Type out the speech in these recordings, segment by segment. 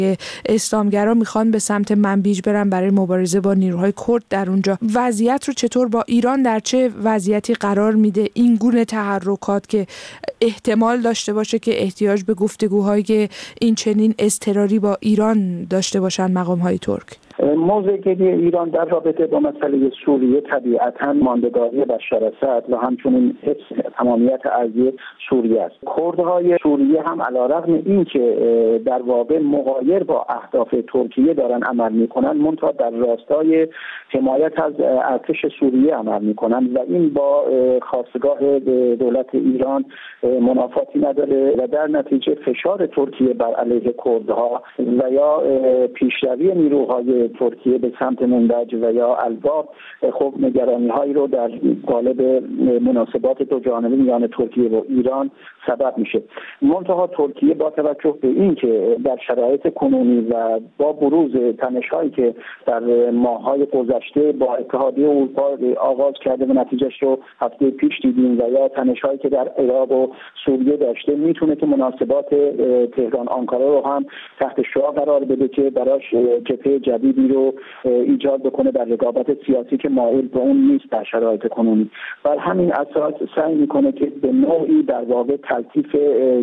اسلامگرا میخوان به سمت منبیج برن برای مبارزه با نیروهای کرد در اونجا. وضعیت رو چطور با ایران در چه وضعیتی قرار میده این گونه تحرکات که احتمال داشته باشه که احتیاج به گفتگوهای این چنین اضطراری با ایران داشته باشن مقام‌های ترک؟ موضع‌گیری ایران در رابطه با مسئله سوریه طبیعتاً ماندگاری بشار اسد و همچنین حفظ تمامیت ارضی سوریه است. کردهای سوریه هم علیرغم اینکه در واقع مغایر با اهداف ترکیه دارن عمل میکنن، منتها در راستای حمایت از ارتش سوریه عمل میکنن و این با خواستگاه دولت ایران منافاتی نداره و در نتیجه فشار ترکیه بر علیه کردها و یا پیشروی نیروهای ترکیه به سمت منبج و یا الباب خب نگرانی‌هایی رو در قالب مناسبات دو جانبه میان ترکیه و ایران سبب میشه. منتها ترکیه با توجه به این که در شرایط کنونی و با بروز تنش‌هایی که در ماه‌های گذشته با اتحادیه اروپا آغاز کرده و نتیجهش رو هفته پیش دیدیم و یا تنش‌هایی که در عراق و سوریه داشته، میتونه که مناسبات تهران آنکارا رو هم تحت شعاع قرار بده که براش جبهه جدیدی رو ایجاد بکنه در رقابت سیاسی که مایل به اون نیست در شرایط کنونی. بر همین اساس سعی میکنه که به نوعی در واقع تلطیف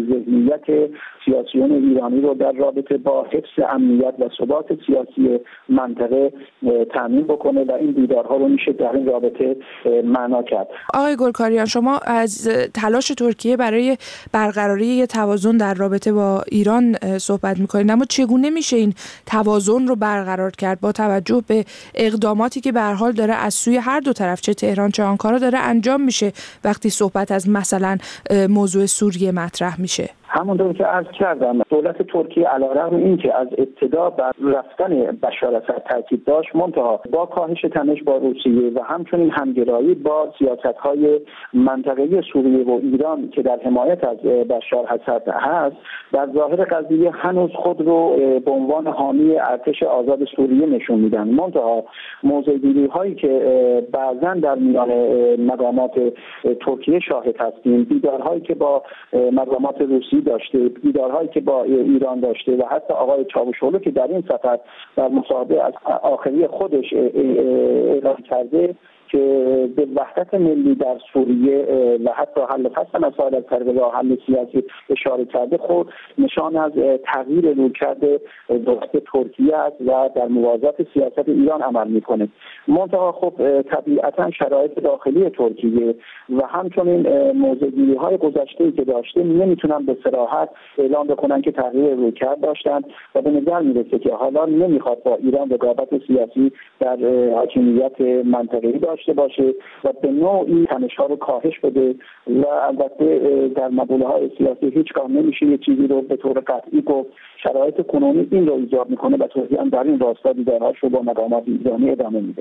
ذهنیت سیاسیون ایرانی رو در رابطه با حفظ امنیت و ثبات سیاسی منطقه تامین بکنه و این دیدارها رو میشه در این رابطه معنا کرد. آقای گلکاریان، شما از تلاش ترکیه برای برقراری توازن در رابطه با ایران صحبت میکنید، اما چگونه میشه این توازن رو برقرار کرد با توجه به اقداماتی که به هر حال داره از سوی هر دو طرف چه تهران چه آنکارا داره انجام میشه وقتی صحبت از مثلا موضوع سوریه مطرح میشه؟ همونطور که عرض کردم، دولت ترکیه علیرغم اینکه از ابتدا بر رفتن بشار اسد تاکید داشت، منتها با کاهش تنش با روسیه و همچنین همگرایی با سیاست‌های منطقه‌ای سوریه و ایران که در حمایت از بشار اسد هست، در ظاهر قضیه هنوز خود رو به عنوان حامی ارتش آزاد سوریه نشون میدن. منتها موضع‌گیری‌هایی که بعضاً در میان مقامات ترکیه شاهد هستیم، دیدارهایی که با مقامات روسیه داشته، دیدارهایی که با ایران داشته و حتی آقای چاوشوغلو که در این سفر در مصاحبه از آخری خودش اعلام کرده که به وحدت ملی در سوریه و حتی حل فصل مسائل از طریق راه حل سیاسی اشاره کرده، خود نشان از تغییر رویکرد دولت ترکیه است و در موازات سیاست ایران عمل میکنه. منتها خب طبیعتا شرایط داخلی ترکیه و همچنین موضع‌گیری‌های گذشته‌ای که داشته نمیتونن به صراحت اعلام بکنن که تغییر رویکرد داشتن و به نظر میرسه که حالا نمیخواد با ایران رقابت سیاسی در حاکمیت منطقه‌ای داشته باشه و به نوعی تنش‌ها رو کاهش بده و البته در مقوله‌های سیاسی هیچگاه نمیشه یه چیزی رو به طور قطعی گفت. شرایط کنونی این رو ایجاد میکنه و ترکیه هم در این راستا دیدارهاش رو با مقامات ایرانی ادامه میده.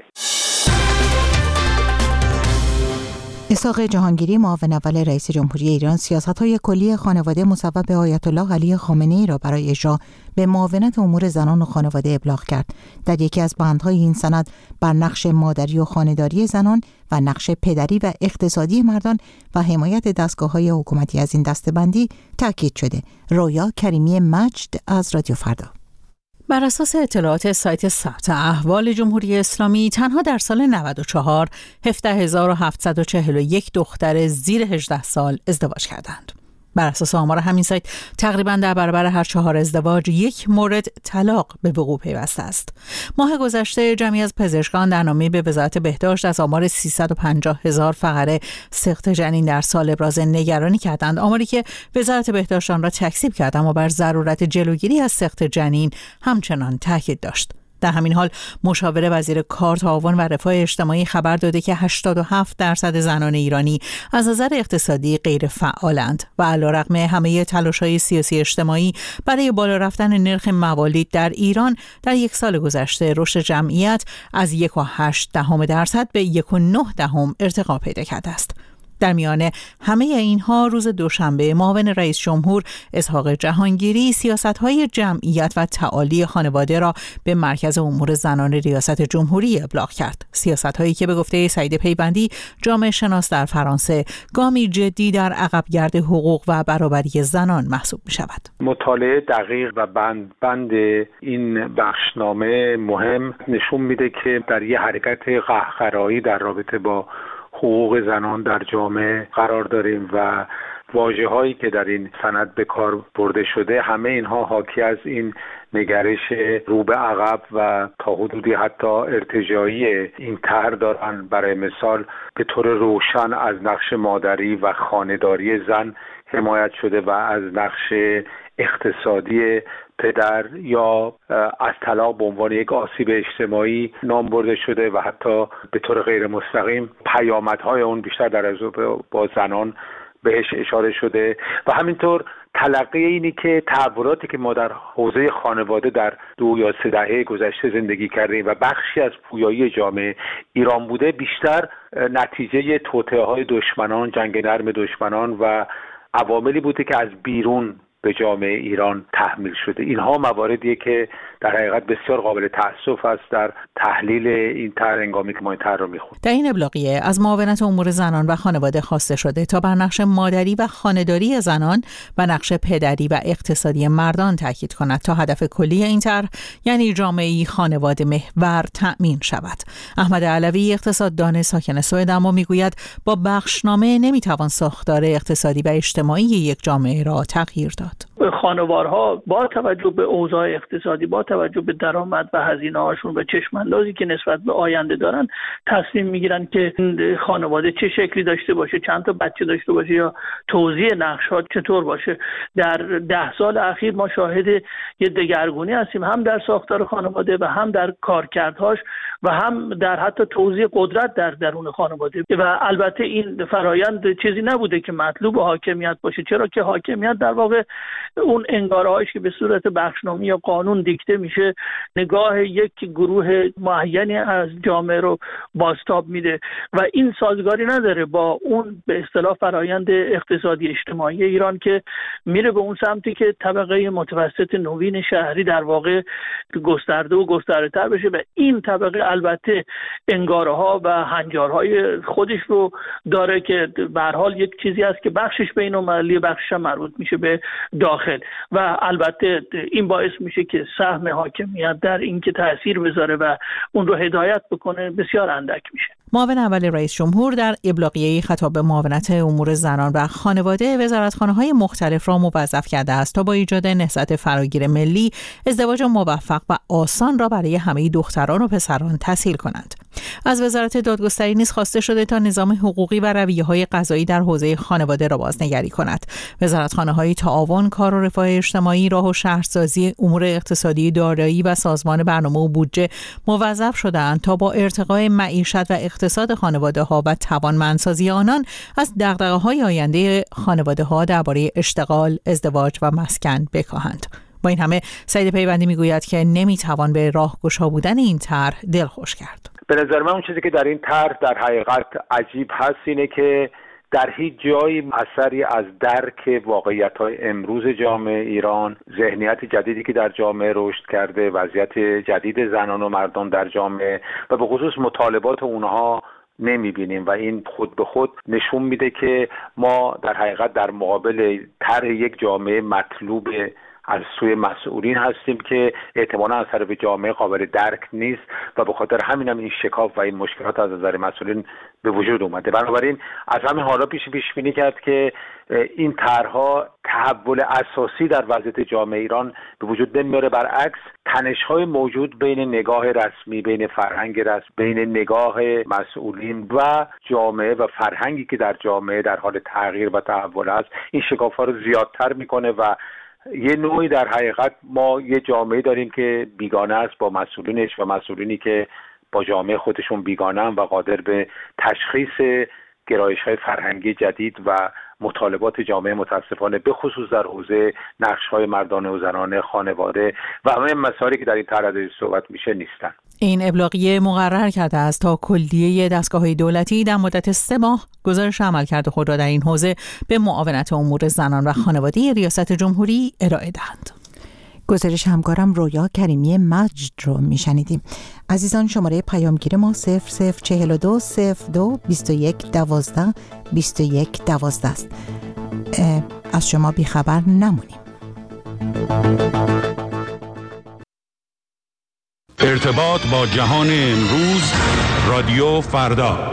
اسحاق جهانگیری، معاون اول رئیس جمهوری ایران، سیاست‌های کلی خانواده مصوب به آیت الله علی خامنه‌ای را برای اجرا به معاونت امور زنان و خانواده ابلاغ کرد. در یکی از بندهای این سند بر نقش مادری و خانه‌داری زنان و نقش پدری و اقتصادی مردان و حمایت دستگاه‌های حکومتی از این دسته‌بندی تاکید شده. رویا کریمی مجد از رادیو فردا. بر اساس اطلاعات سایت ثبت احوال جمهوری اسلامی، تنها در سال 94 17741 دختر زیر 18 سال ازدواج کردند. بر اساس آمار همین سایت تقریباً در برابر هر 4 ازدواج یک مورد طلاق به وقوع پیوسته است. ماه گذشته جمعی از پزشکان در نامه‌ای به وزارت بهداشت از آمار 350,000 فقره سقط جنین در سال ابراز نگرانی کردند، آماری که وزارت بهداشت آن را تکذیب کرد، اما بر ضرورت جلوگیری از سقط جنین همچنان تاکید داشت. در همین حال مشاور وزیر کار، تعاون و رفاه اجتماعی خبر داده که 87% زنان ایرانی از نظر اقتصادی غیر فعالند و علیرغم همه تلاش‌های سیاسی اجتماعی برای بالا رفتن نرخ موالید در ایران، در یک سال گذشته رشد جمعیت از 1.8% به 1.9% ارتقا پیدا کرده است. در میان همه اینها روز دوشنبه معاون رئیس جمهور اسحاق جهانگیری سیاست‌های جمعیت و تعالی خانواده را به مرکز امور زنان ریاست جمهوری ابلاغ کرد. سیاست‌هایی که به گفته سعید پیوندی جامعه شناس در فرانسه گامی جدی در عقبگرد حقوق و برابری زنان محسوب می‌شود. مطالعه دقیق و بند این بخشنامه مهم نشون میده که در یه حرکت قهقرایی در رابطه با حقوق زنان در جامعه قرار داریم و واژه‌هایی که در این سند به کار برده شده همه اینها حاکی از این نگرش رو به عقب و تا حدودی حتی ارتجاعی این طرح دارن. برای مثال به طور روشن از نقش مادری و خانه‌داری زن حمایت شده و از نقش اقتصادی پدر یا از طلاق به عنوان یک آسیب اجتماعی نام برده شده و حتی به طور غیر مستقیم پیامدهای اون بیشتر در ارتباط با زنان بهش اشاره شده و همینطور تلقی اینی که تحولاتی که ما در حوزه خانواده در 2 یا 3 دهه گذشته زندگی کردیم و بخشی از پویایی جامعه ایران بوده بیشتر نتیجه توطئه‌های دشمنان، جنگ نرم دشمنان و عواملی بوده که از بیرون به جامعه ایران تحمیل شده. اینها مواردیه که در حقیقت بسیار قابل تأسف است در تحلیل این طرح هنگامی که ما این طرح رو می‌خونیم. در این ابلاغیه از معاونت امور زنان و خانواده خواسته شده تا بر نقش مادری و خانه‌داری زنان و نقش پدری و اقتصادی مردان تاکید کند تا هدف کلی این طرح یعنی جامعه‌ای خانواده محور تأمین شود. احمد علوی اقتصاددان ساکن سوئد اما میگوید با بخشنامه نمیتوان ساختار اقتصادی و اجتماعی یک جامعه را تغییر داد. خانوارها با توجه به اوضاع اقتصادی، با توجه به درآمد و هزینه هاشون و چشم اندازی که نسبت به آینده دارن تصمیم میگیرن که خانواده چه شکلی داشته باشه، چند تا بچه داشته باشه یا توزیع نقش ها چطور باشه. در 10 سال اخیر ما شاهد یه دگرگونی هستیم، هم در ساختار خانواده و هم در کارکردهاش و هم در حتی توزیع قدرت در درون خانواده. و البته این فرایند چیزی نبوده که مطلوب حاکمیت باشه، چرا که حاکمیت در واقع اون انگاره‌هایی که به صورت بخشنامه یا قانون دیکته میشه نگاه یک گروه معینی از جامعه رو بازتاب میده و این سازگاری نداره با اون به اصطلاح فرایند اقتصادی اجتماعی ایران که میره به اون سمتی که طبقه متوسط نوین شهری در واقع گسترده و گسترده‌تر بشه و این طبقه البته انگاره‌ها و هنجارهای خودش رو داره که به هر حال یک چیزی است که بخشش بین‌المللی، بخشش مربوط میشه به داخل و البته این باعث میشه که سهم حاکمیت در این که تأثیر بذاره و اون رو هدایت بکنه بسیار اندک میشه. معاون اول رئیس جمهور در ابلاغیه‌ای خطاب به معاونت امور زنان و خانواده وزارتخانه‌های مختلف را موظف کرده است تا با ایجاد نهضت فراگیر ملی ازدواج موفق و آسان را برای همه دختران و پسران تسهیل کنند. از وزارت دادگستری نیز خواسته شده تا نظام حقوقی و رویه‌های قضایی در حوزه خانواده را بازنگری کند. وزارتخانه‌های تعاون، کار و رفاه اجتماعی، راه و شهرسازی، امور اقتصادی، دارایی و سازمان برنامه و بودجه موظف شده‌اند تا با ارتقای معیشت و اقتصاد خانواده‌ها و توانمندسازی آنان از دغدغه‌های آینده خانواده‌ها درباره اشتغال، ازدواج و مسکن بکاهند. با این همه سعید پیوندی میگوید که نمیتوان به راهگشا بودن این طرح دلخوش کرد. به نظر من اون چیزی که در این طرح در حقیقت عجیب هست اینه که در هیچ جایی اثری از درک واقعیت‌های امروز جامعه ایران، ذهنیت جدیدی که در جامعه رشد کرده، وضعیت جدید زنان و مردان در جامعه و به خصوص مطالبات اونها نمی‌بینیم و این خود به خود نشون میده که ما در حقیقت در مقابل طرح یک جامعه مطلوب از سوی مسئولین هستیم که احتمالاً از طرف جامعه قابل درک نیست و به خاطر همین هم این شکاف و این مشکلات از نظر مسئولین به وجود اومده. بنابراین از همین حالا پیش بینی کرد که این طرح‌ها تحول اساسی در وضعیت جامعه ایران به وجود نمیاره، برعکس تنش‌های موجود بین نگاه رسمی، بین فرهنگ رسمی، بین نگاه مسئولین و جامعه و فرهنگی که در جامعه در حال تغییر و تحول است این شکاف‌ها رو زیادتر میکنه و یه نوعی در حقیقت ما یه جامعه داریم که بیگانه است با مسئولینش و مسئولینی که با جامعه خودشون بیگانه‌اند و قادر به تشخیص گرایش‌های فرهنگی جدید و مطالبات جامعه متاسفانه به خصوص در حوزه نقش‌های مردانه و زنانه، خانواده و همه مسائلی که در این طرح صحبت میشه نیستن. این ابلاغیه مقرر کرده است تا کلیه دستگاه‌های دولتی در مدت 3 ماه گزارش عملکرد خود را در این حوزه به معاونت امور زنان و خانواده ریاست جمهوری ارائه دهند. گزارش همکارم رویا کریمی مجد رو میشنیدیم. عزیزان، شماره پیامگیر ما 0042 02 21 12 21 12 است. از شما بیخبر نمونیم. ارتباط با جهان امروز، رادیو فردا.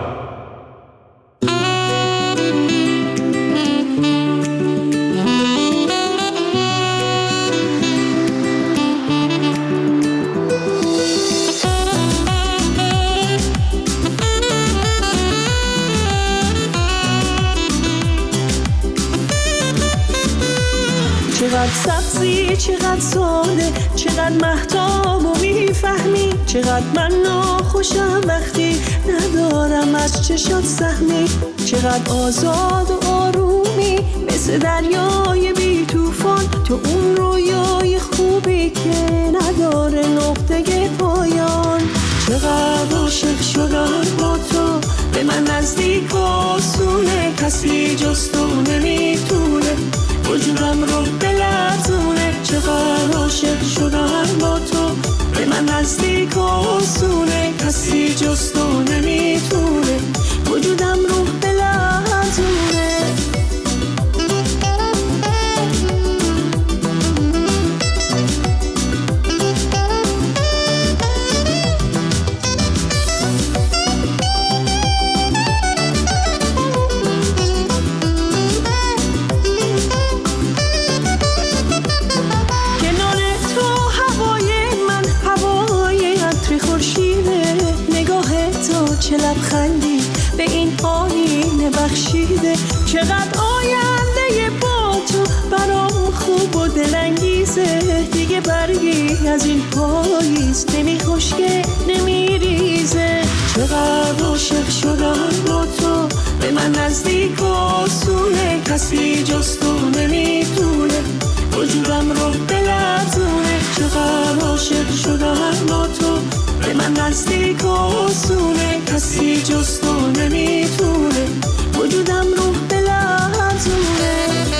چقدر سبزی، چقدر ساده، چقدر مهتاب و میفهمی، چقدر من ناخوشم وقتی ندارم از چشات سهمی، چقدر آزاد و آرومی مثل دریای بی توفان، تو اون رویای خوبی که نداره نقطه پایان. چقدر عاشق شدم با تو، به من نزدیک آسونه، کسی جز تو نمیتونه وجودم رو بلرزونه. چقدر عاشق شدم با تو، به من نزدیک آسونه، کسی جز تو نمیتونه وجودم رو بلرزونه. چه لبخندی به این آینه بخشیده، چقدر آینده با تو برام خوب و دلانگیزه. دیگه برگی از این پاییز نمی خشکه نمی ریزه. چقدر عاشق شدم با تو، به من نزدیک آسونه، کسی جز تو نمیتونه وجودم رو بلرزونه. چقدر عاشق شدم با تو، به من نزدیک آسونه، کسی جز تو نمیتونه وجودم رو بلرزونه.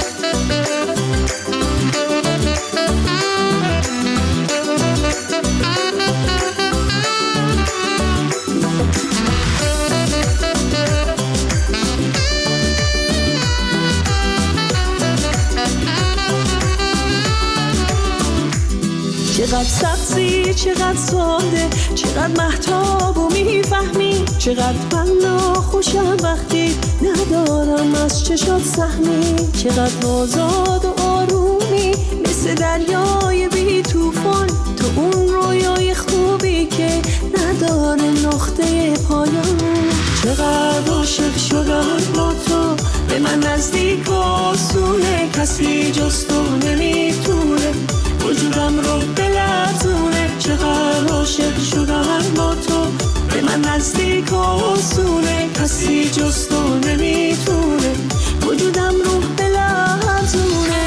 چقدر سبزی، چقدر ساده، چقدر مهتاب و میفهمی، چقدر من ناخوشم وقتی ندارم از چشات سهمی، چقدر آزاد و آرومی مثل دریای بی توفان، تو اون رویای خوبی که نداره نقطه پایان. چقدر عاشق شدم با تو، به من نزدیک آسونه، کسی جز تو نمیتونه وجودم رو بلرزونه. چقدر عاشق شدم با تو، به من نزدیک آسونه، کسی جز تو نمیتونه وجودم رو بلرزونه.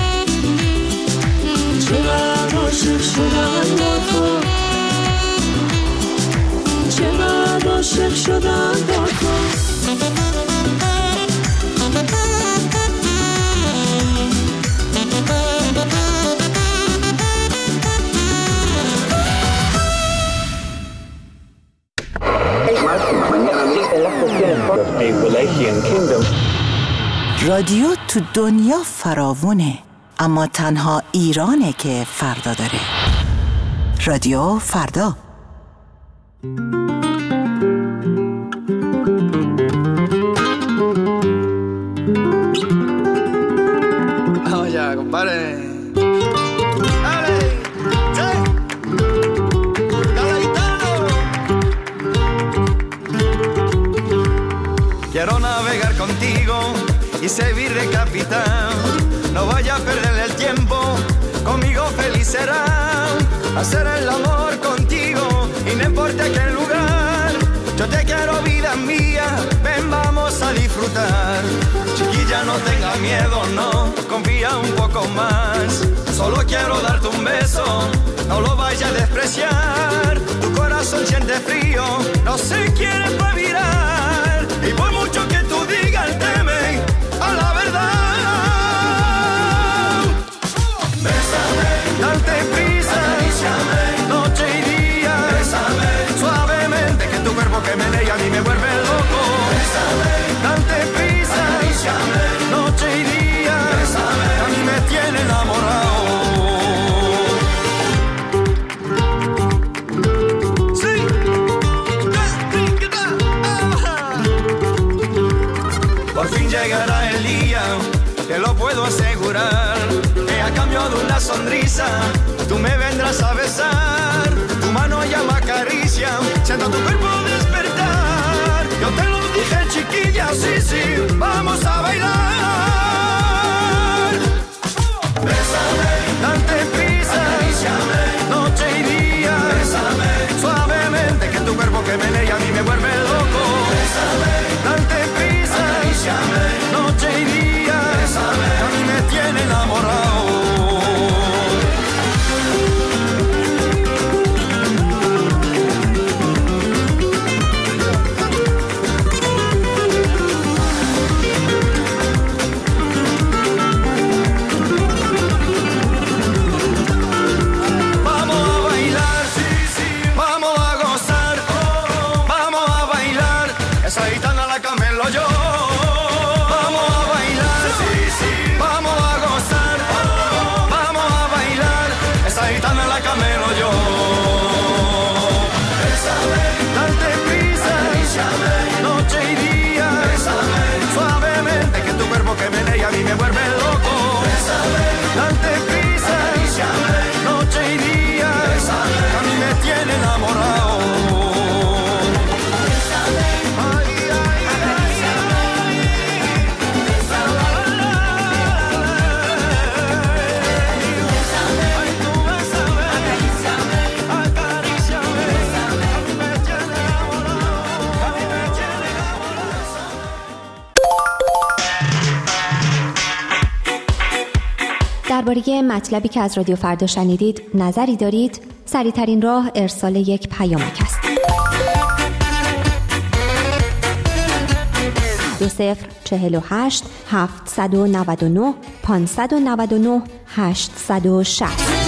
چقدر عاشق شدم با تو، چقدر عاشق شدم با تو. رادیو تو دنیا فراوونه، اما تنها ایرانه که فردا داره. رادیو فردا. Quiero navegar contigo y servir de capitán. No vaya a perder el tiempo, conmigo feliz será. Hacer el amor contigo y no importa qué lugar. Yo te quiero, vida mía, ven vamos a disfrutar. Chiquilla, no tengas miedo, no, confía un poco más. Solo quiero darte un beso, no lo vayas a despreciar. Tu corazón siente frío, no se quiere pa' mirar. Y por mucho que tú digas vas a besar, tu mano ya me acaricia, siento tu cuerpo despertar. Yo te lo dije, chiquilla, sí, sí, vamos a bailar. Bésame, date prisa, acaríciame, noche y día. Bésame, suavemente, que tu cuerpo que menea a mí me vuelve loco. Bésame, date prisa, acaríciame, noche y día. Bésame, a mí me tiene enamorado. Que menea a mí me vuelve loco. Bésame, date prisa, acaríciame, noche y día. Bésame, a mí me tiene enamorado. Bésame, ay, ay, acaríciame, bésame, bésame, ay, tú bésame, acaríciame, acaríciame, bésame, a mí me tiene enamorado, a mí me tiene enamorado. درباره مطلبی که از رادیو فردا شنیدید نظری دارید؟ سریع‌ترین راه ارسال یک پیامک است. 2048 799 599 860.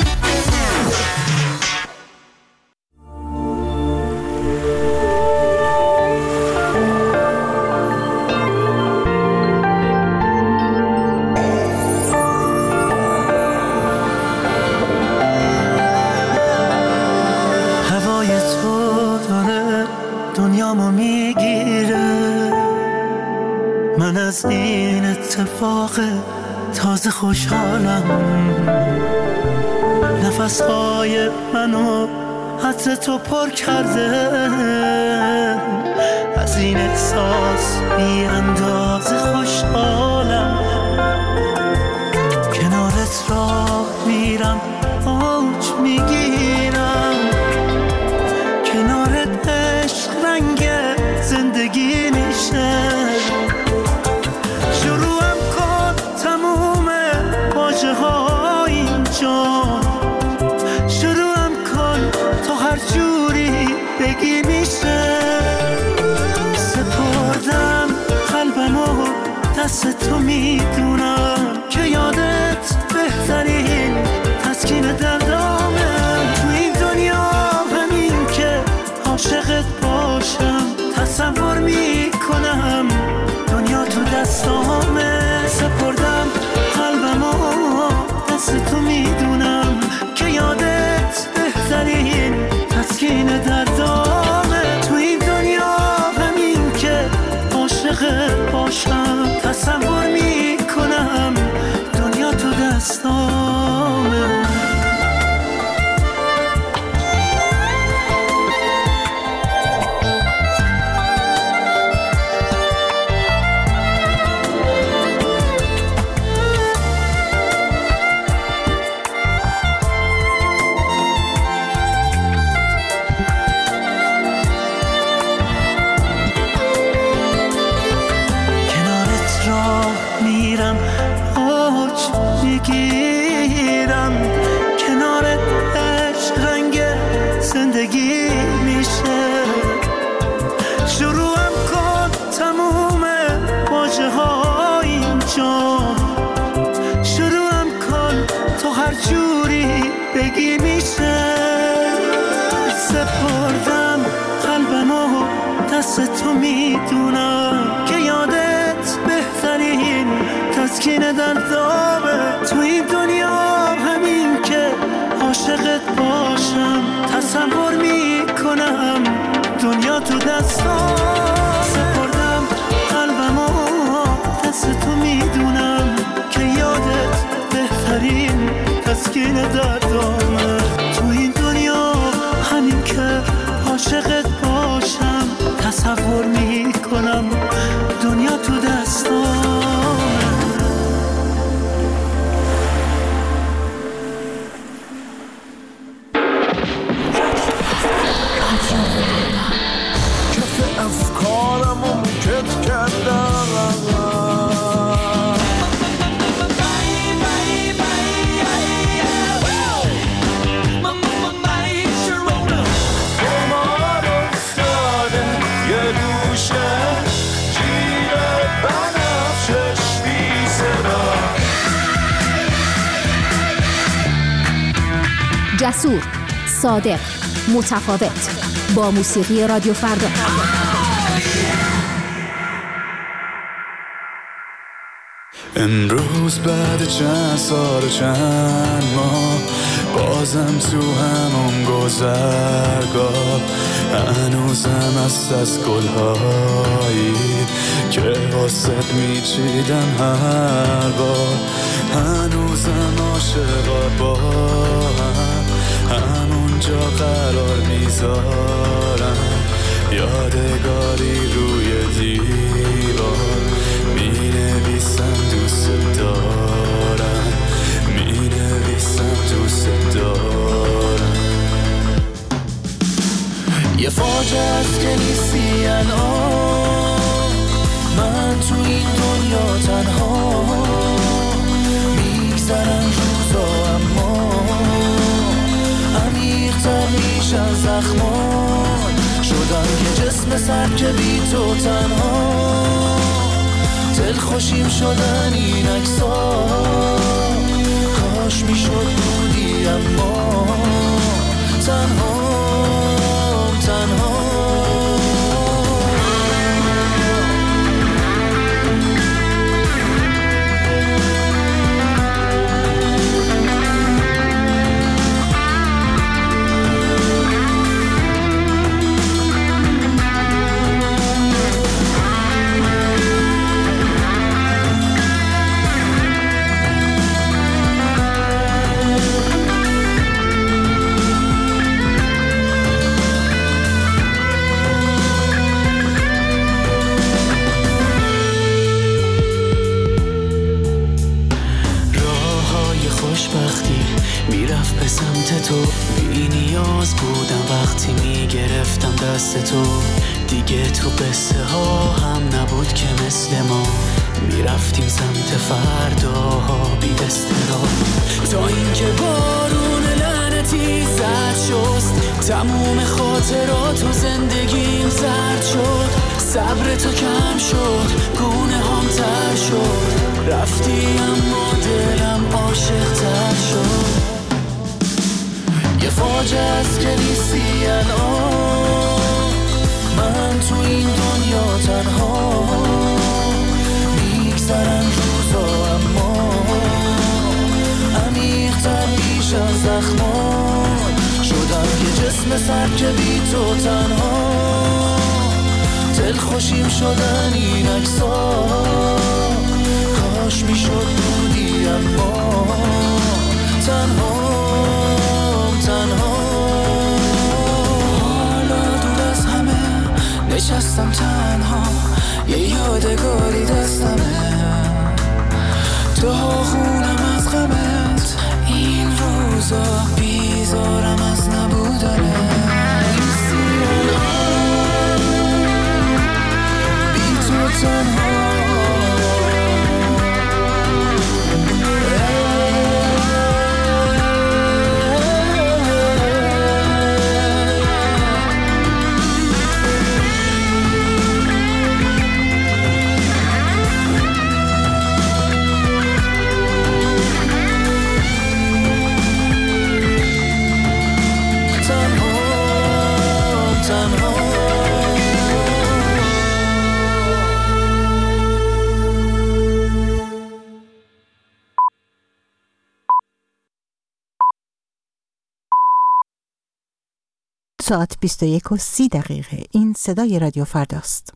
از این اتفاق تازه خوشحالم، نفسهای منو عطر تو پر کرده، از این احساس بی اندازه خوشحالم، کنارت راه میرم اوج میگیرم، کنارت عشق رنگ زندگی میشه، شروعم کن تموم واژه ها اینجا، شروعم کن تو هر جوری بگی میشه، سپردم قلبمو دست تو میدونم که یادت بهترین تسکین دردامه، تو این دنیا همین که عاشقت باشم تصور میکنم دنیا تو دستامه، سپردم قلبمو دست تو میدونم که یادت بهترین تسکین دردامه، تو این دنیا همین که عاشقت باشم تصور میکنم دنیا تو دستامه. تو میدونم که یادت بهترین تسکین دردامه، تو این دنیا همین که عاشقت باشم تصور میکنم دنیا تو دستام، سپردم قلبمو دست تو میدونم که یادت بهترین تسکین دردامه، تو جسور، صادق، متفاوت. با موسیقی رادیو فردا. امروز بعد چند سال و چند ماه بازم تو همون گذرگاه، هنوزم از گلهایی که واسط میچیدم هر بار، هنوزم عاشقا با همونجا قرار میذارم، یادگاری روی دیوار مینویسم دوست دارم، مینویسم دوست دارم. یه فاجعه است که نیستی الان، من تو این دنیا تنها، میگذرن روزا اما عمیق‌تر میشن زخمان، شدم یه جسم سر که بی تو تنها، دلخوشیم شدن این عکس‌ها، کاش میشد بودی اما تنها. میرفت به سمت تو، بی نیاز بودم وقتی میگرفتم دست تو، دیگه تو قصه ها هم نبود که مثل ما، میرفتیم سمت فرداها بی استراحت، تا اینکه بارون لعنتی زد شست، تموم خاطرات و زندگیم زرد شد، صبر تو کم شد، گونه هم تر شد، رفتی اما دلم عاشق تر شد. یه فاجعه است که نیستی الان، من تو این دنیا تنها، میگذرن روزا اما عمیق‌تر میشن زخمان، شدم یه جسم سر که بی تو تنها، دلخوشیم شدن این عکس‌ها، کاش میشد بودی اما تنها. حالا دور از همه نشستم تنها، یه یادگاری دستمه، داغونم از غمت، این روزا بیزارم از نبودنه، بی تو تنها. ساعت 21:30. این صدای رادیو فرداست.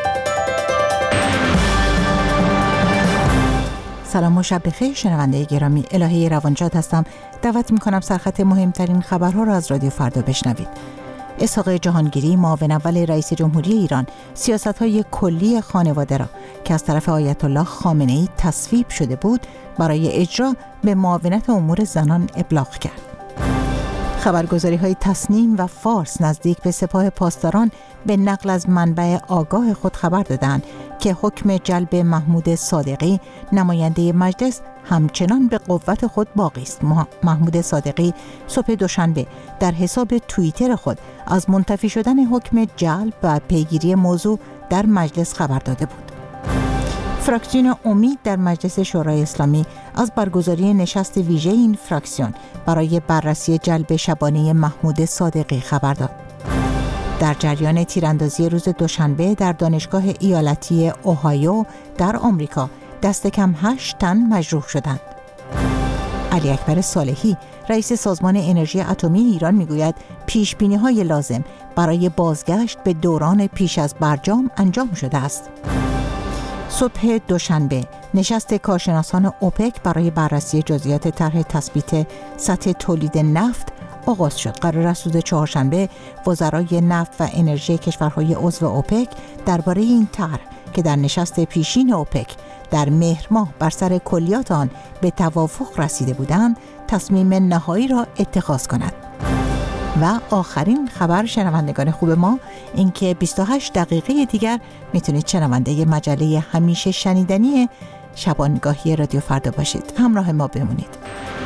سلام و شب بخیر شنونده گرامی، الهه روانشاد هستم. دعوت می‌کنم سرخط مهمترین خبرها را از رادیو فردا بشنوید. اسحاق جهانگیری، معاون اول رئیس جمهوری ایران، سیاست‌های کلی خانواده را که از طرف آیت الله خامنه‌ای تصویب شده بود برای اجرا به معاونت امور زنان ابلاغ کرد. خبرگزاری‌های تصنیم و فارس نزدیک به سپاه پاسداران به نقل از منبع آگاه خود خبر دادند که حکم جلب محمود صادقی نماینده مجلس همچنان به قوت خود باقی است. محمود صادقی صبح دوشنبه در حساب توییتر خود از منتفی شدن حکم جلب و پیگیری موضوع در مجلس خبر داده بود. فراکسیون امید در مجلس شورای اسلامی از برگزاری نشست ویژه این فراکسیون برای بررسی جلب شبانه محمود صادقی خبر داد. در جریان تیراندازی روز دوشنبه در دانشگاه ایالتی اوهایو در آمریکا دست کم 8 تن مجروح شدند. علی اکبر صالحی رئیس سازمان انرژی اتمی ایران میگوید پیشبینی‌های لازم برای بازگشت به دوران پیش از برجام انجام شده است. صبح دوشنبه نشست کارشناسان اوپک برای بررسی جزئیات طرح تثبیت سطح تولید نفت آغاز شد. قرار است روز چهارشنبه وزرای نفت و انرژی کشورهای عضو اوپک درباره این طرح که در نشست پیشین اوپک در مهر ماه بر سر کلیات آن به توافق رسیده بودند تصمیم نهایی را اتخاذ کند. و آخرین خبر شنوندگان خوب ما این که 28 دقیقه دیگر میتونید شنونده مجله همیشه شنیدنی شبانگاهی رادیو فردا باشید. همراه ما بمونید.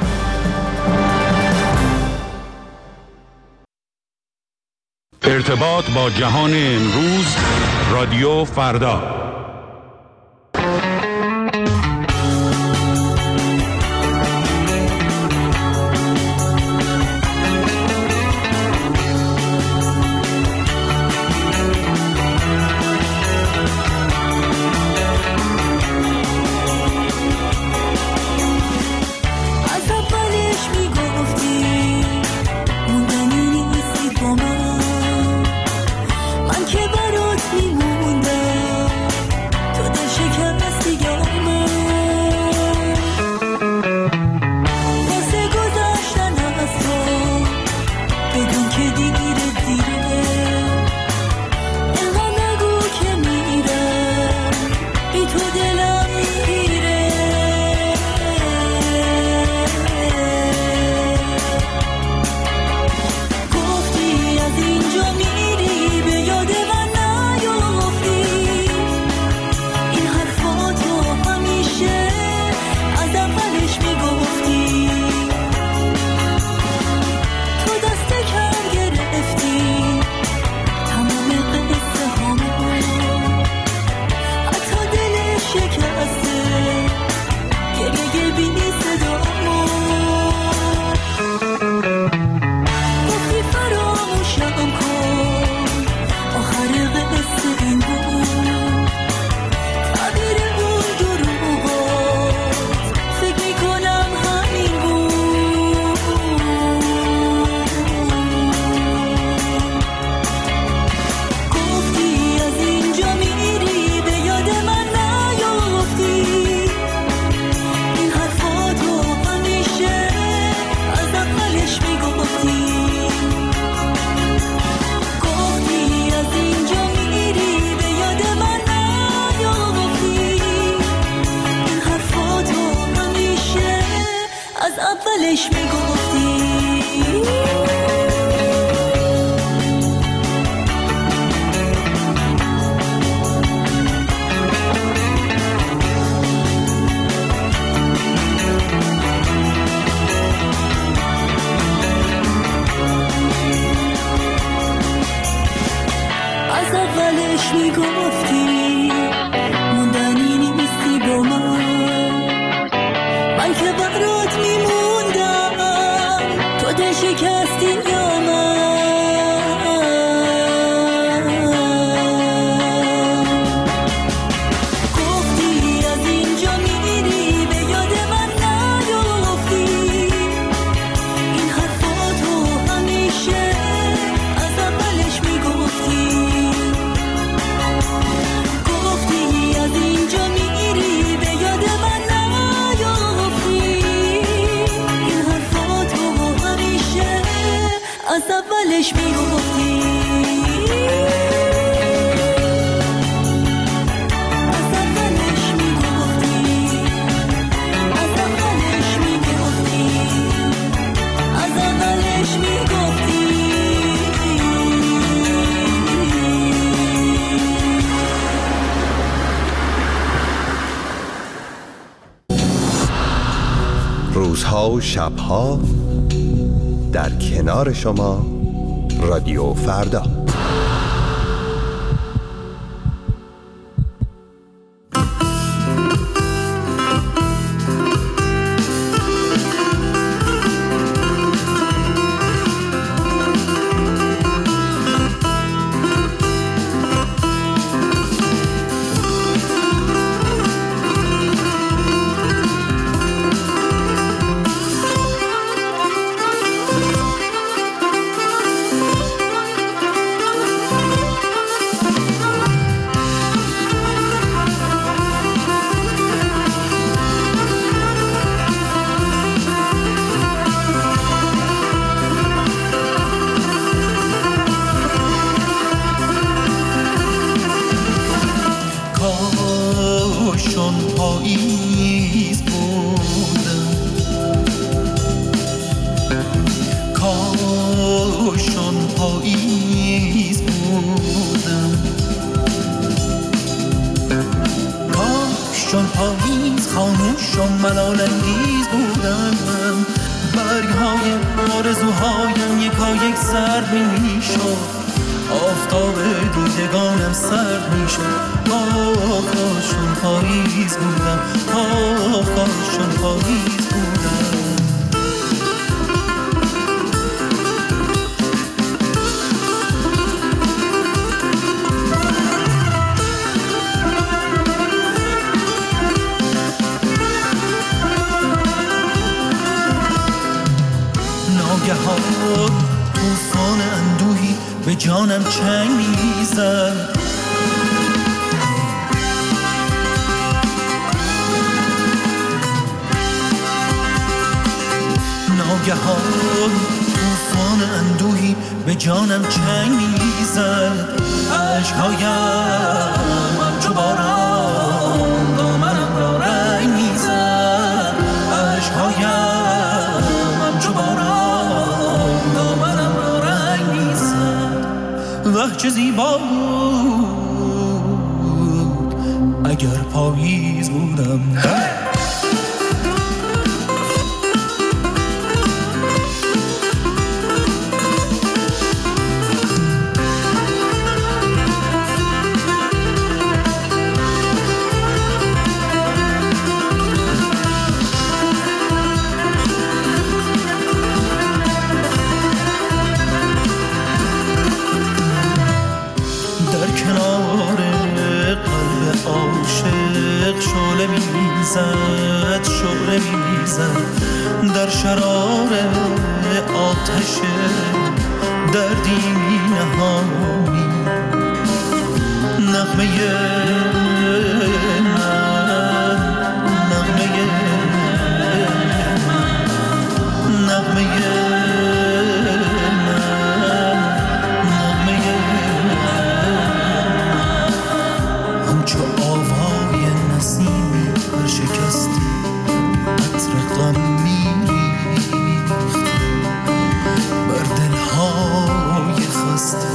ارتباط با جهان امروز رادیو فردا. روزها و شبها در کنار شما رادیو فردا. چون پاییز بودم، کاش چون پاییز خاموش و ملال انگیز بودم. برگ‌های آرزوهایم یکایک زرد می‌شد، آفتاب دیدگانم سرد می‌شد. کاش چون پاییز بودم، کاش چون پاییز بودم. ناگهان طوفان اندوهی به جانم چنگ می‌زد، ناگهان طوفان اندوهی به جانم چنگ می‌زد. اشک‌هایم همچو باران دامنم را رنگ می‌زد، اشک‌هایم همچو باران دامنم را رنگ می‌زد. وه چه زیبا بود اگر پاییز بودم. شعله می‌زد در شرار آتش دردی نهانی. نغمه من، نغمه من، نغمه من، نغمه همچو آوای نسیمی شکستی عطر غم می‌ریخت بر دل‌های خسته.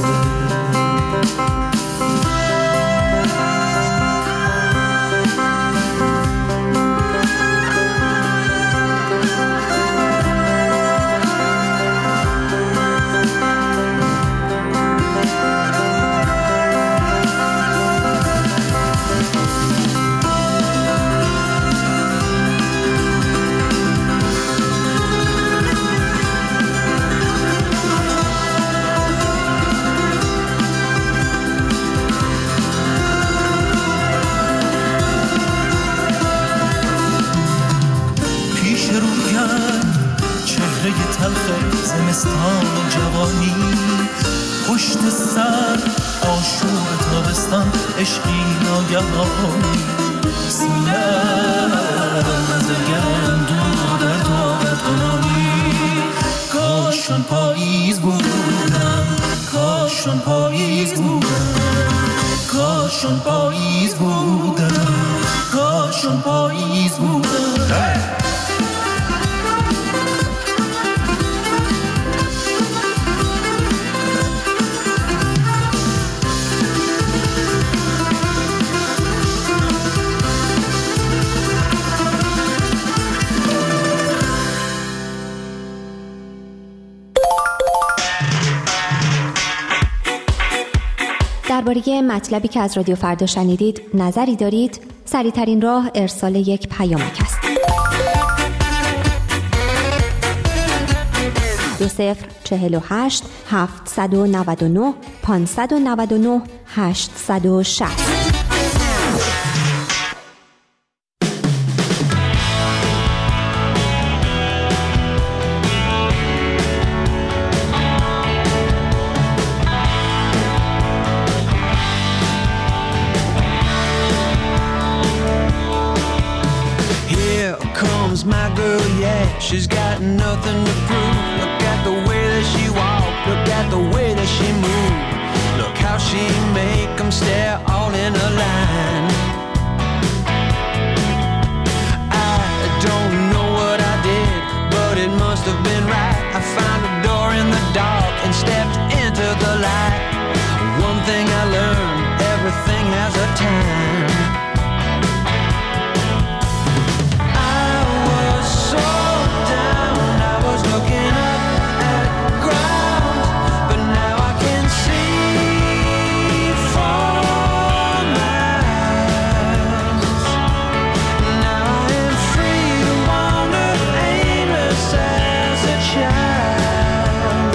زمستان جوانی پشت سر آشوب تابستان عشقی ناگهانی. سینه‌ام از گرم دور در طاقت کنانی. کاش چون پاییز بودم، کاش چون پاییز بودم، کاش چون پاییز بودم، کاش چون پاییز بودم. درباره مطلبی که از رادیو فردا شنیدید نظری دارید؟ سریع‌ترین راه ارسال یک پیامک است. 2048 799 599 860. My girl, yeah, she's got nothing to prove. Look at the way that she walk, look at the way that she move. Look how she make them stare all in a line. I don't know what I did, but it must have been right. I found a door in the dark and stepped in. was a time. I was so down, I was looking up at ground, but now I can see for miles. Now I am free to wander aimless as a child.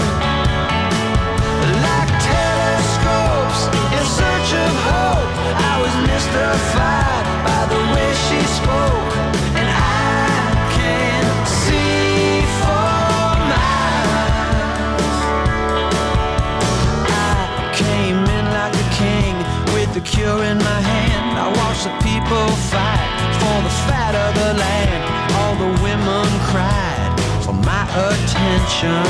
Like telescopes in search of hope, I was mystified by the way she spoke, and I can see for miles. I came in like a king with the cure in my hand. I watched the people fight for the fat of the land. All the women cried for my attention.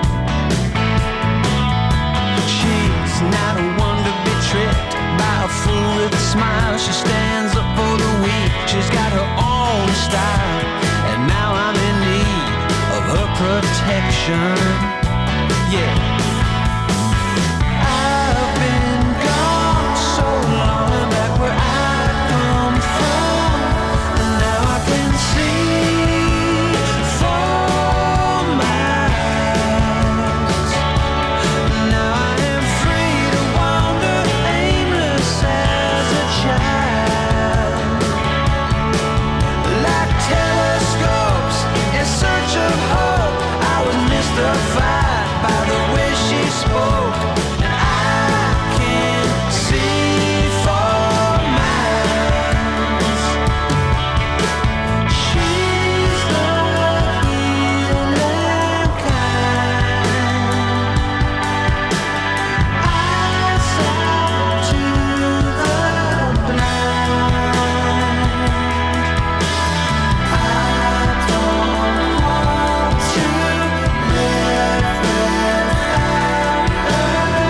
She's not a one to be tricked by a fool with a smile. She stands up for the weak, she's got her own style, and now I'm in need of her protection. Yeah, I've been gone so long and back where I come from, and now I can see for miles. Now I am free to wander aimless as a child. Like telescopes in search of hope, I was mystified by the way she spoke, and I can see for miles. She's the healing kind. Eyes out to the blind. I don't want to live without her.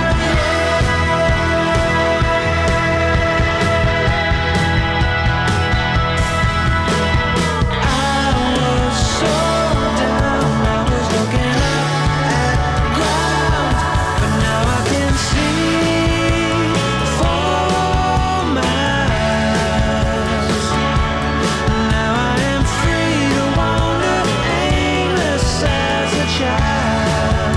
I was so down, I was looking up at ground, but now I can see for miles. Now I am free to wander aimless as a child.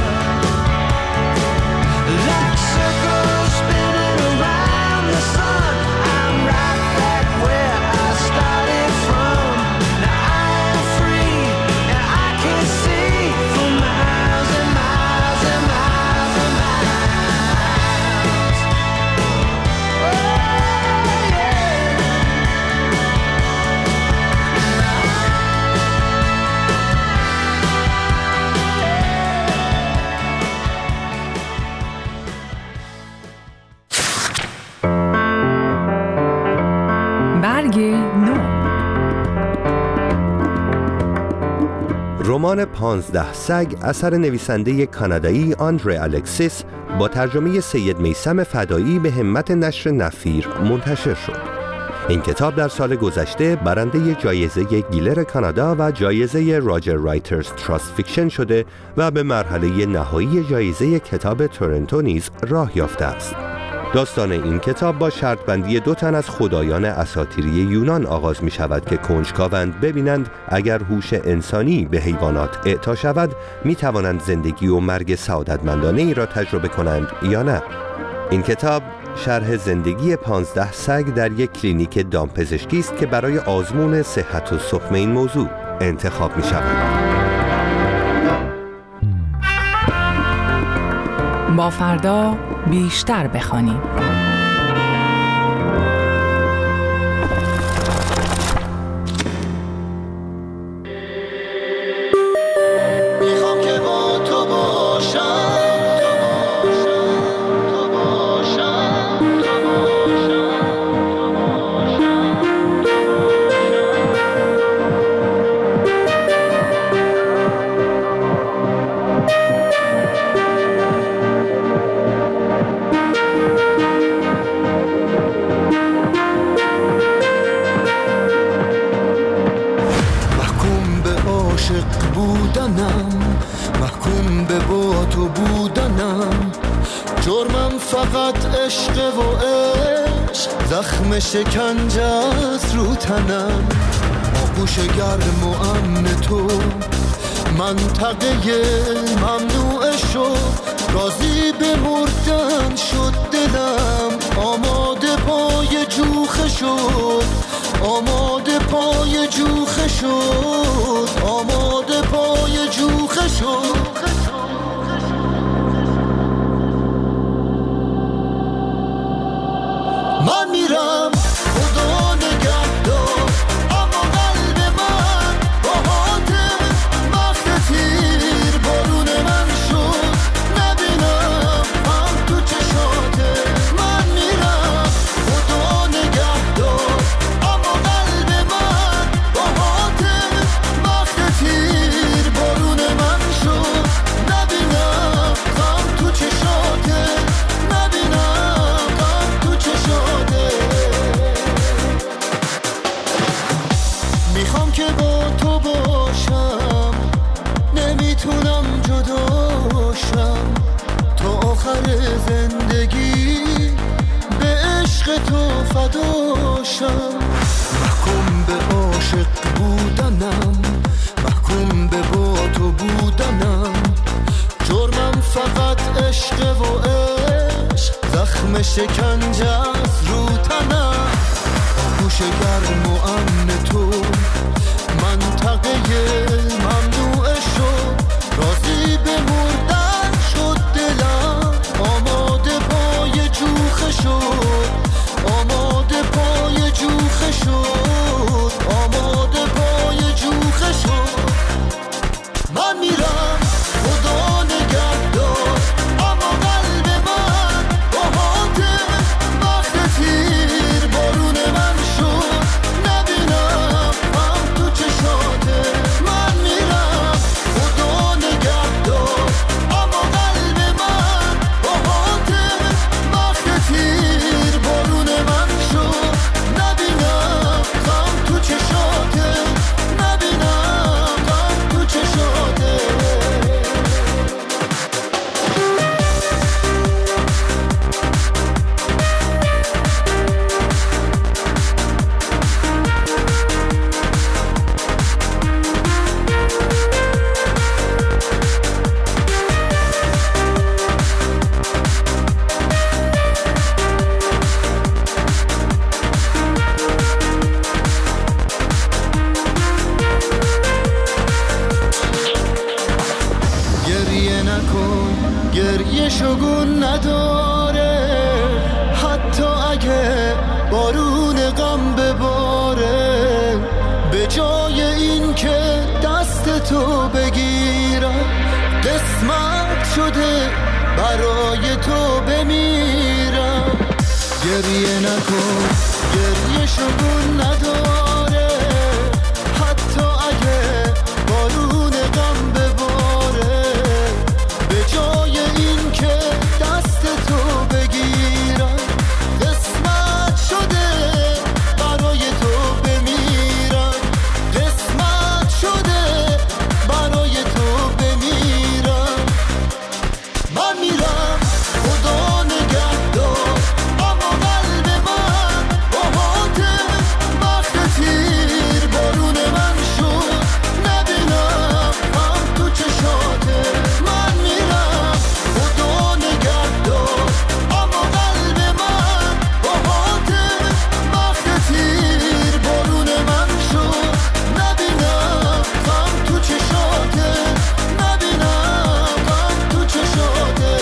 Like circles spinning around the sun, I'm right back where I started from. Now I am free and I can see for miles and miles and miles and miles. Oh yeah. برگ نو. رمان 15 سگ اثر نویسنده کانادایی آندره الکسیس با ترجمه سید میثم فدایی به همت نشر نفیر منتشر شد. این کتاب در سال گذشته برنده جایزه گیلر کانادا و جایزه راجر رایترز تراست فیکشن شده و به مرحله نهایی جایزه کتاب تورنتو نیز راه یافته است. داستان این کتاب با شرط بندی 2 تن از خدایان اساطیری یونان آغاز می شود که کنجکاوند ببینند اگر هوش انسانی به حیوانات اعطا شود می توانند زندگی و مرگ سعادتمندانه ای را تجربه کنند یا نه. این کتاب شرح زندگی 15 سگ در یک کلینیک دامپزشکی است که برای آزمون صحت و سقم این موضوع انتخاب می شود. با فردا بیشتر بخوانیم. میخوام که با تو باشم. محکوم به با تو بودنم، جرمم فقط عشق و عشق زخم شکنجه است رو تنم، آغوش گرم و امن تو منطقه ممنوع شد، راضی به مردن شد دلم، آماده پای جوخه شد، آماده پای جوخه شد، آماده پای جوخه شد. من میرم خدا نگهدار، اما قلب من با حاتم وقت تیر بارون من شد، نبینم هم تو چشاته. من میرم خدا نگهدار، اما قلب من با حاتم وقت تیر بارون من شد، نبینم هم تو چشاته، نبینم هم تو چشاته. میخوام که با تو باشم، نمیتونم جداشم، تا آخر زندگی به عشق تو فداشم. محکوم به عاشق بودنم، محکوم به با تو بودنم، جرمم فقط عشق و عشق، زخم شکنجه است رو تنم، آغوش گرم و امن تو منطقه ممنوع شد، راضی به مردن شد دلم، آماده پای جوخه شد، آماده پای جوخه شد، آماده پای جوخه شد. من میرم خدا نگهدار، اما قلب من با حاتم وقت تیر بارون من شد، نبینم هم تو چشاته. من میرم خدا نگهدار، اما قلب من با حاتم وقت تیر بارون من شد، نبینم هم تو چشاته، نبینم هم تو چشاته. گریه نکن، گریه شگون نداره، حتی اگه بارون غم بباره، به جای این که دست تو بگیرم، قسمت شده برای تو بمیرم. گریه نکن، گریه شگون نداره، حتی اگه بارون غم بباره، به جای این که دست تو بگیرم، قسمت شده برای تو بمیرم، قسمت شده برای تو بمیرم. من میرم خدا نگهدار، اما قلب من با حاتم وقت تیر بارون من شد، نبینم هم تو چشاته. من میرم خدا نگهدار، اما قلب من با حاتم وقت تیر بارون من شد، نبینم هم تو چشاته، نبینم هم تو چشاته.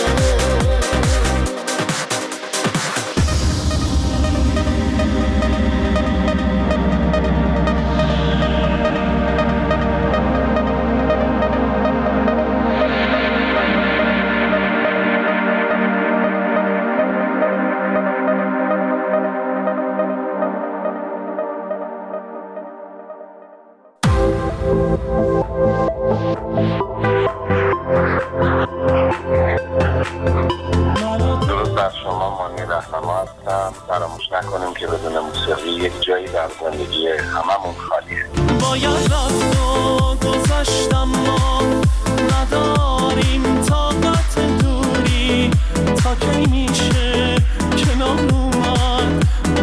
درود بر شما، مانی رهنما هستم. فراموش نکنیم که بدون موسیقی یک جایی در زندگی هممون خالیه. باید رفت و گذشتم، ما نداریم طاقت دوری، تا کی میشه کنار اومد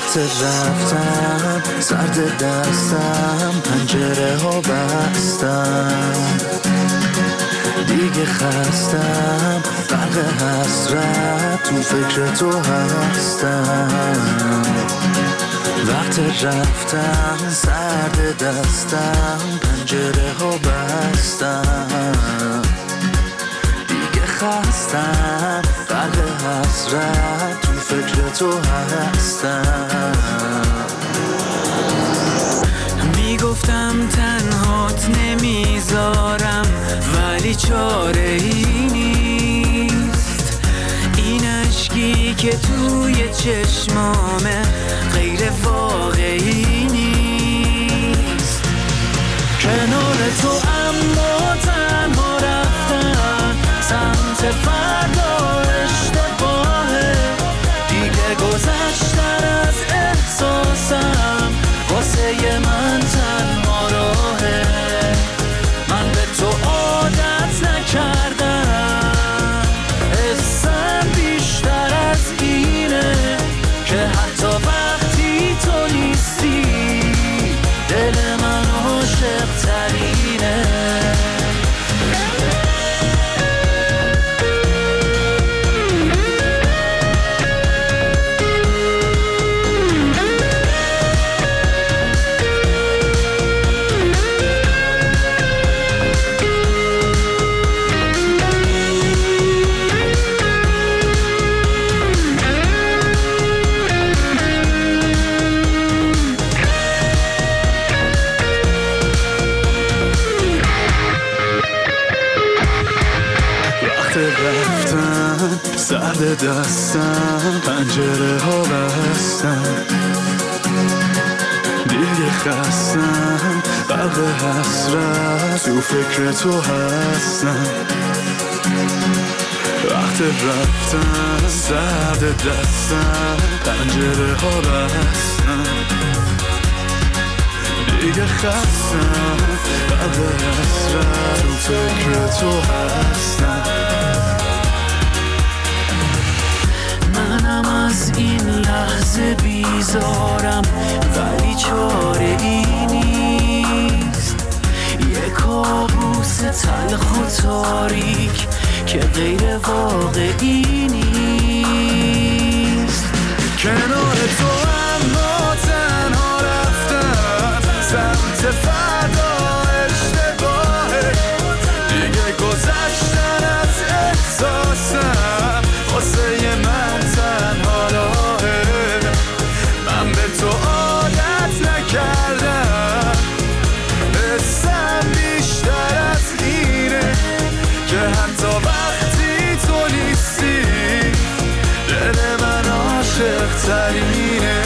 وقت رفتن سرد دستم پنجره ها بستم دیگه خستم غرق حسرت تو فکر تو هستم وقت رفتن سرد دستم پنجره ها بستم دیگه خستم غرق حسرت تو فکر تو هستم میگفتم تنهات نمیذارم ولی چاره ای نیست این عشقی که توی چشمامه غیر واقعی نیست کنار تو اما تنها رفتن سمت فردا اشتباهه دیگه گذشتن از احساسم واسه من تنها راهه من به تو عادت نکردم حسم بیشتر از اینه که حتی وقتی تو نیستی دل من عاشق ترینه سرد دستم پنجره ها بستم دیگه خستم غرق حسرت تو فکر تو هستم وقت رفتن سرد دستم پنجره ها بستم دیگه خستم غرق حسرت تو فکر تو هستم منم از این لحظه بیزارم ولی چاره ای نیست یه کابوس تلخ و تاریک که غیر واقعی نیست کنار تو اما تنها رفتم سمت فردا اشتباهه دیگه گذشتن از احساسم واسه من تنها راهه من به تو عادت نکردم حسم بیشتر از اینه که حتی وقتی تو نیستی دل من عاشق ترینه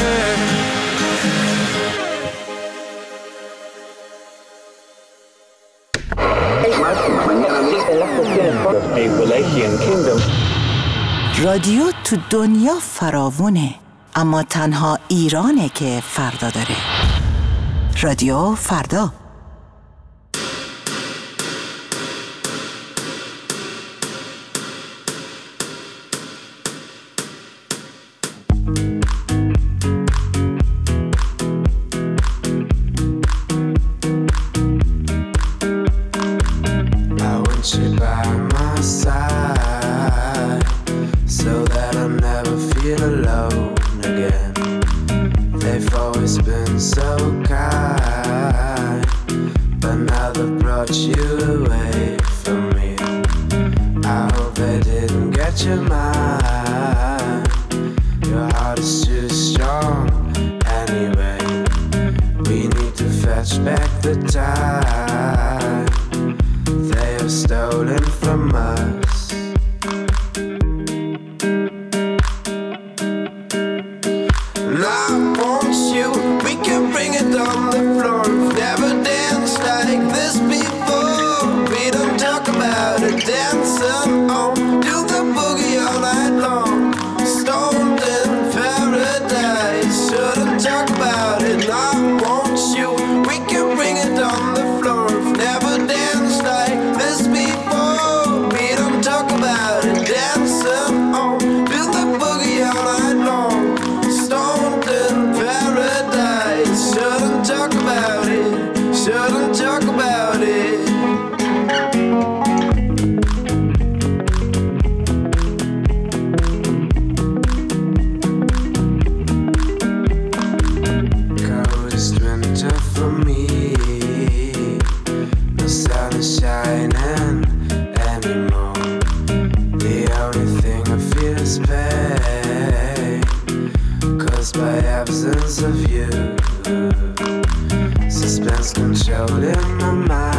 رادیو تو دنیا فراوونه اما تنها ایرانه که فردا داره. رادیو فردا. Talk about it, I want you. We can bring it on the floor of held in my mind.